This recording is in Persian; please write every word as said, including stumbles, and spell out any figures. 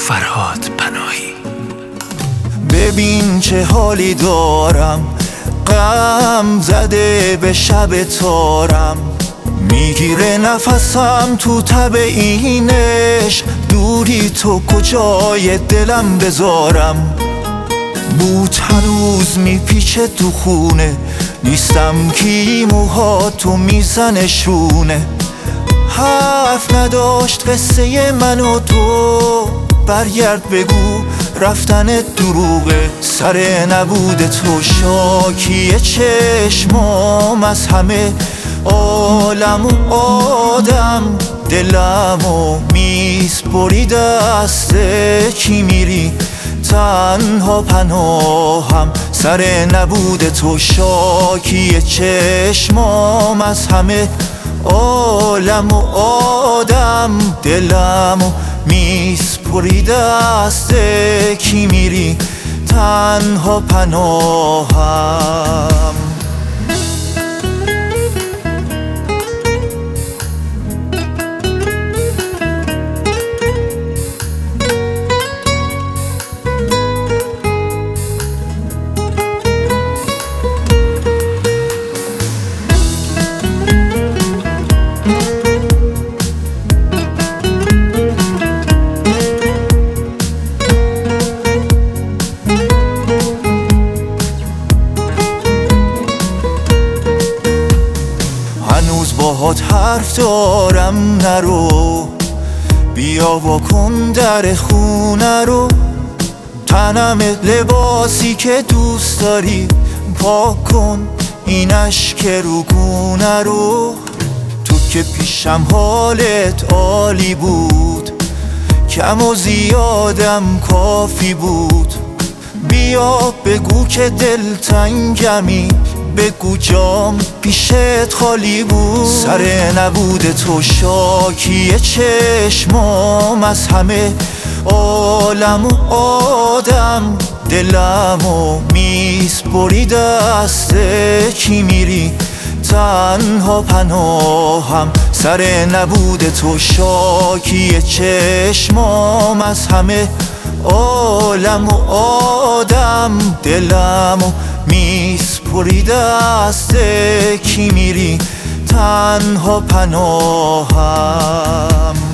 فرهاد پناهی. ببین چه حالی دارم، غم زده به شب تارم، میگیره نفسم تو تب اینش، دوری تو کجای دلم بذارم. بود هنوز میپیچه تو خونه، نیستم کی موهاتو میزنه شونه. حرف نداشت قصه من و تو، برگرد بگو رفتن دروغه. سر نبود تو شاکی چشمام از همه عالم و آدم، دلمو میسپری دست کی میری تنها پناهم. سر نبود تو شاکی چشمام از همه عالم و آدم، دلمو میسپری دست کی میری تنها پناهم. هنوز باهات حرف دارم، نرو بیا واکن در خونه رو. تنم لباسی که دوست داری، پاک کن این اشک روگونه رو. تو که پیشم حالت عالی بود، کم و زیادم کافی بود. بیا بگو که دلتنگمی، بگو جام پیشت خالی بود. سر نبود تو شاکی چشمام از همه عالم و آدم، دلمو میسپری دست کی میری تنها پناهم. سر نبود تو شاکی چشمام از همه عالم و آدم، دلمو میسپری دست کی میری تنها پناهم.